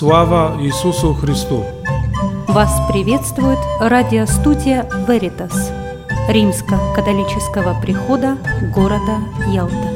Слава Иисусу Христу! Вас приветствует радиостудия Veritas Римско-католического прихода города Ялта.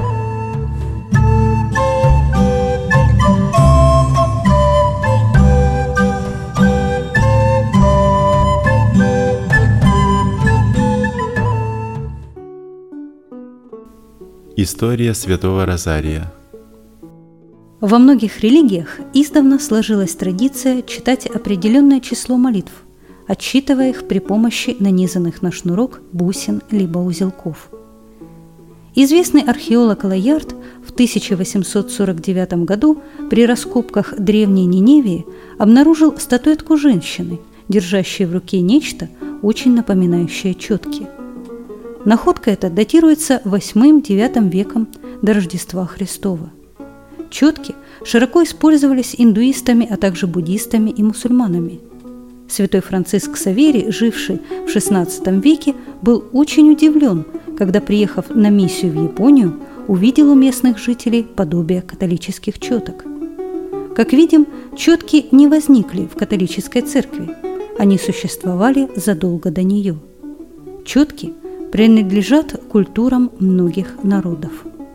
История Святого Розария. Во многих религиях издавна сложилась традиция читать определенное число молитв, отсчитывая их при помощи нанизанных на шнурок бусин либо узелков. Известный археолог Лайярд в 1849 году при раскопках древней Ниневии обнаружил статуэтку женщины, держащей в руке нечто, очень напоминающее четки. Находка эта датируется 8-9 веком до Рождества Христова. Четки широко использовались индуистами, а также буддистами и мусульманами. Святой Франциск Ксаверий, живший в XVI веке, был очень удивлен, когда, приехав на миссию в Японию, увидел у местных жителей подобие католических четок. Как видим, четки не возникли в католической церкви, они существовали задолго до нее. Четки принадлежат культурам многих народов.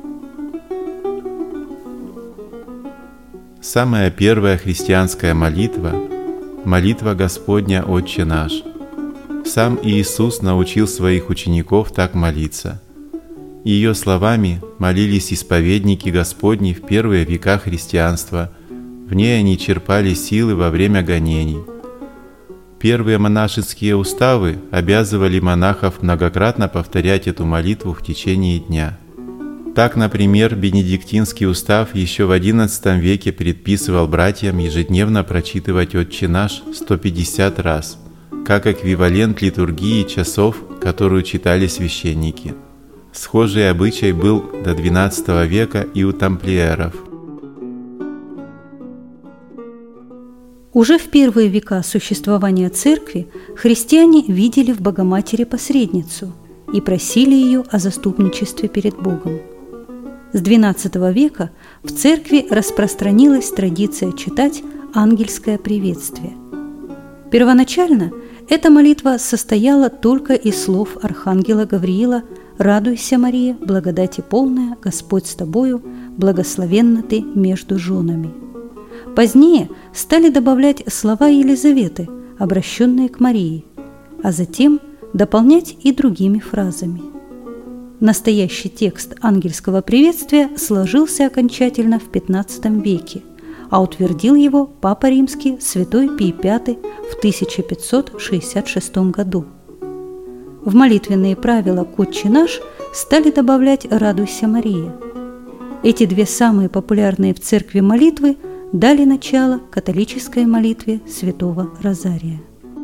Самая первая христианская молитва – молитва Господня «Отче наш». Сам Иисус научил своих учеников так молиться. Ее словами молились исповедники Господни в первые века христианства, в ней они черпали силы во время гонений. Первые монашеские уставы обязывали монахов многократно повторять эту молитву в течение дня. Так, например, Бенедиктинский устав еще в XI веке предписывал братьям ежедневно прочитывать «Отче наш» 150 раз, как эквивалент литургии часов, которую читали священники. Схожий обычай был до XII века и у тамплиеров. Уже в первые века существования церкви христиане видели в Богоматери посредницу и просили ее о заступничестве перед Богом. С XII века в церкви распространилась традиция читать ангельское приветствие. Первоначально эта молитва состояла только из слов архангела Гавриила «Радуйся, Мария, благодати полная, Господь с тобою, благословенна ты между женами». Позднее стали добавлять слова Елизаветы, обращенные к Марии, а затем дополнять и другими фразами. Настоящий текст ангельского приветствия сложился окончательно в XV веке, а утвердил его Папа Римский святой Пий V в 1566 году. В молитвенные правила к «Отче наш» стали добавлять «Радуйся, Мария». Эти две самые популярные в церкви молитвы дали начало католической молитве Святого Розария.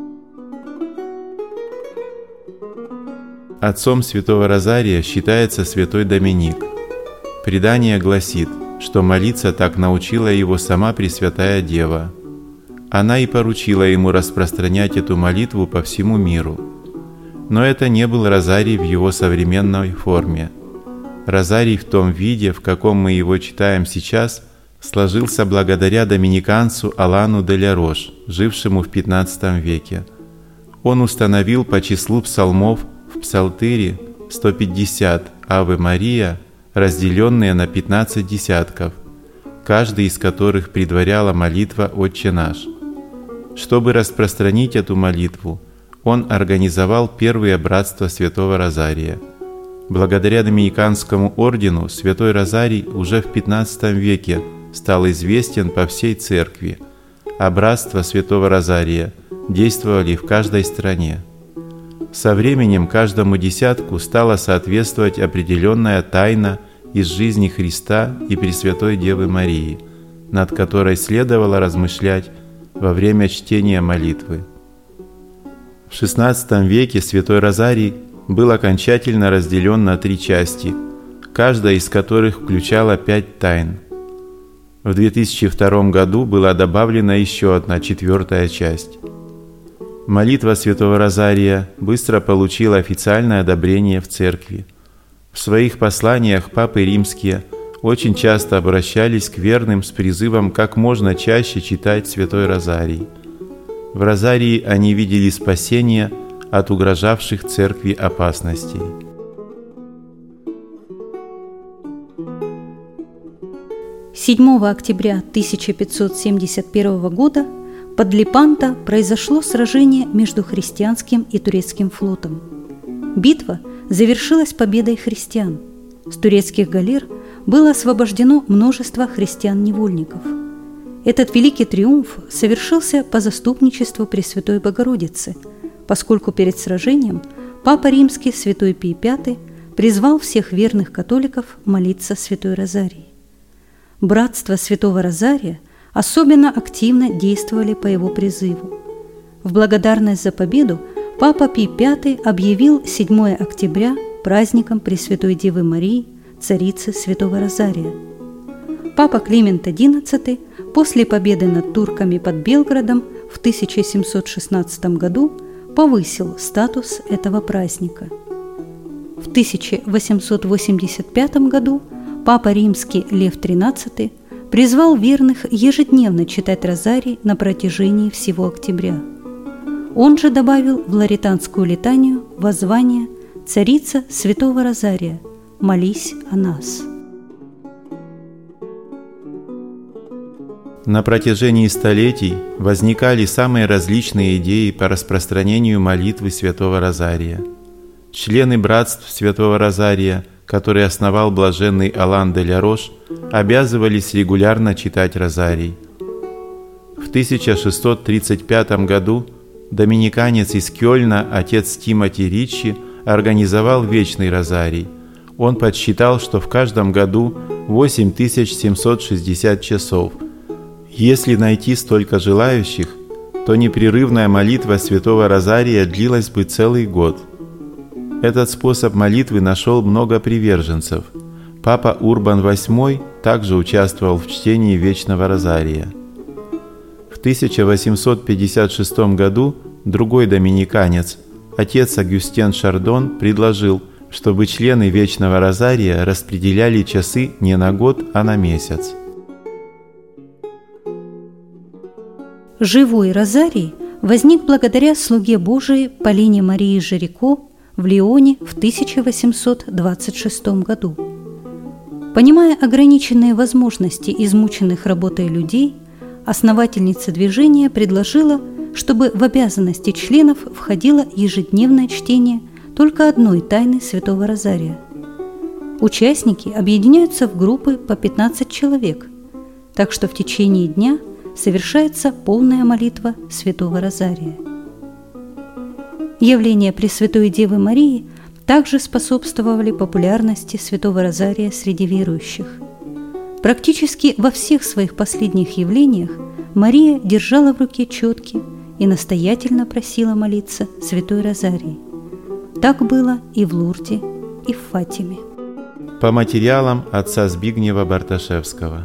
Отцом Святого Розария считается святой Доминик. Предание гласит, что молиться так научила его сама Пресвятая Дева. Она и поручила ему распространять эту молитву по всему миру. Но это не был Розарий в его современной форме. Розарий в том виде, в каком мы его читаем сейчас, сложился благодаря доминиканцу Алану де ля Рош, жившему в XV веке. Он установил по числу псалмов в псалтыре 150 «Аве Мария», разделенные на 15 десятков, каждый из которых предваряла молитва «Отче наш». Чтобы распространить эту молитву, он организовал первое братство Святого Розария. Благодаря доминиканскому ордену Святой Розарий уже в XV веке стал известен по всей церкви, а братства Святого Розария действовали в каждой стране. Со временем каждому десятку стала соответствовать определенная тайна из жизни Христа и Пресвятой Девы Марии, над которой следовало размышлять во время чтения молитвы. В XVI веке Святой Розарий был окончательно разделен на 3 части, каждая из которых включала 5 тайн. В 2002 году была добавлена еще одна 4-я часть. Молитва Святого Розария быстро получила официальное одобрение в церкви. В своих посланиях папы римские очень часто обращались к верным с призывом как можно чаще читать Святой Розарий. В Розарии они видели спасение от угрожавших церкви опасностей. «7 октября 1571 года под Лепанто произошло сражение между христианским и турецким флотом. Битва завершилась победой христиан. С турецких галер было освобождено множество христиан-невольников. Этот великий триумф совершился по заступничеству Пресвятой Богородицы, поскольку перед сражением Папа Римский Святой Пий V призвал всех верных католиков молиться Святой Розарии. Братство Святого Розария особенно активно действовали по его призыву. В благодарность за победу Папа Пий V объявил 7 октября праздником Пресвятой Девы Марии, царицы Святого Розария. Папа Климент XI после победы над турками под Белградом в 1716 году повысил статус этого праздника. В 1885 году Папа Римский Лев XIII призвал верных ежедневно читать Розарий на протяжении всего октября. Он же добавил в ларетанскую летанию воззвание «Царица Святого Розария, молись о нас». На протяжении столетий возникали самые различные идеи по распространению молитвы Святого Розария. Члены братств Святого Розария, который основал блаженный Алан де ля Рош, обязывались регулярно читать Розарий. В 1635 году доминиканец из Кёльна, отец Тимоти Риччи, организовал вечный Розарий. Он подсчитал, что в каждом году 8760 часов. Если найти столько желающих, то непрерывная молитва Святого Розария длилась бы целый год. Этот способ молитвы нашел много приверженцев. Папа Урбан VIII также участвовал в чтении Вечного Розария. В 1856 году другой доминиканец, отец Агюстен Шардон, предложил, чтобы члены Вечного Розария распределяли часы не на год, а на месяц. Живой Розарий возник благодаря слуге Божией Полине Марии Жирико в Лионе в 1826 году. Понимая ограниченные возможности измученных работой людей, основательница движения предложила, чтобы в обязанности членов входило ежедневное чтение только одной тайны Святого Розария. Участники объединяются в группы по 15 человек, так что в течение дня совершается полная молитва Святого Розария. Явления Пресвятой Девы Марии также способствовали популярности Святого Розария среди верующих. Практически во всех своих последних явлениях Мария держала в руке четки и настоятельно просила молиться Святой Розарии. Так было и в Лурде, и в Фатиме. По материалам отца Збигнева Барташевского.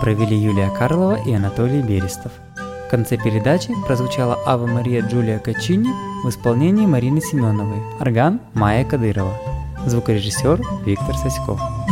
провели Юлия Карлова и Анатолий Берестов. В конце передачи прозвучала «Ave Maria» Джулия Качини в исполнении Марины Семеновой, орган Майя Кадырова, звукорежиссер Виктор Саськов.